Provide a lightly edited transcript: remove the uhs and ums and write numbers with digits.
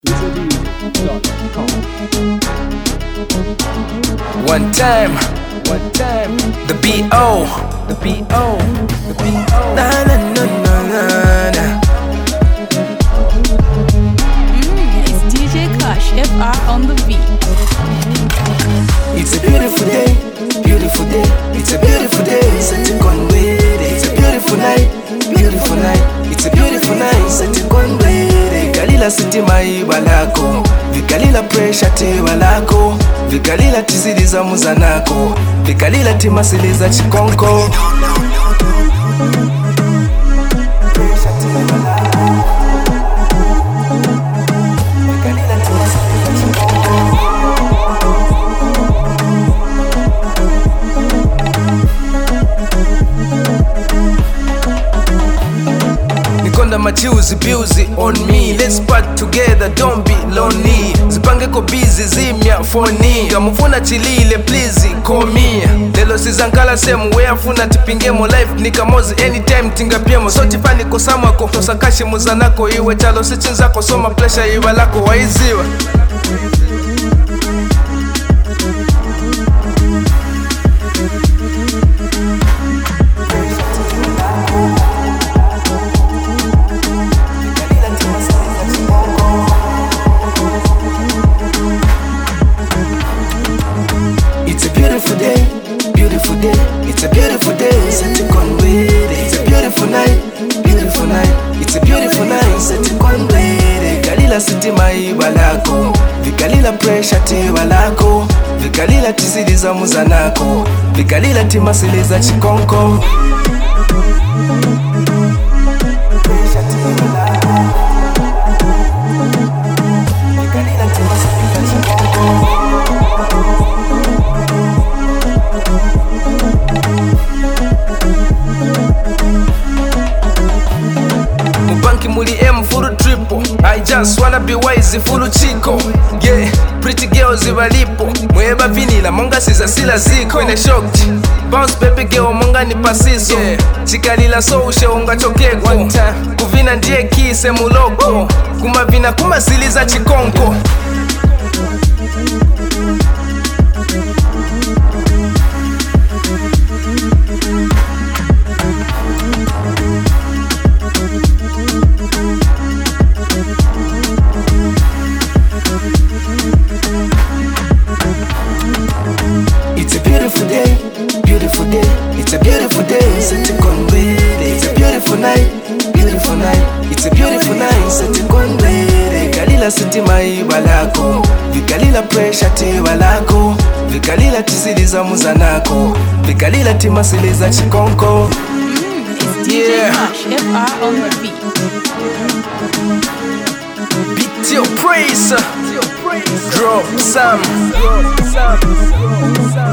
One time, the B.O. Na na na na na na. It's DJ Kush, FR on the beat. It's a beautiful day, beautiful day. It's a beautiful day, set to conway. It's a beautiful night, beautiful night. It's a beautiful night, set to conway. Vikalila sitima iba lako, vikalila pressure tewa lako, vikalila tiziliza muzanako, vikalila timasiliza chikonko. My choosy busy on me. Let's part together, don't be lonely. Zipange ko busy zimya phone. Kamufuna chilile please call me. Lelo sizankala same way afuna tipinge mo life nikamozi anytime tinga piemo. So tifani ko samako tosakashi muzanako iwe chalo sichinzako soma pressure iwa lako waiziwa. It's a beautiful day, set to conway. It's a beautiful night, beautiful night. It's a beautiful night, set to conway. Vikalila sitima iba lako, vikalila pressure tewa lako, vikalila tiziliza muzanako, vikalila timasiliza chikonko. Muli M full triple. I just wanna be wise full chico. Yeah, pretty girls ibalipo. Mweba vinila monga siza sila ziko. Ine shocked. Bounce baby girl monga ni pasiso. Yeah, chikalila so ushe unga chokeko. Kuvina ndiye kise muloko. Kumavina kumasiliza chikonko. It's a beautiful day, beautiful day. It's a beautiful day, set to conway. It's a beautiful night, beautiful night. It's a beautiful night, set to conway. Vikalila sitima iba lako, vikalila pressure tewa lako, vikalila tiziliza muzanako, vikalila timasiliza chikonko. It's DJ Kush, FR on the beat. Beat your praise, drop some.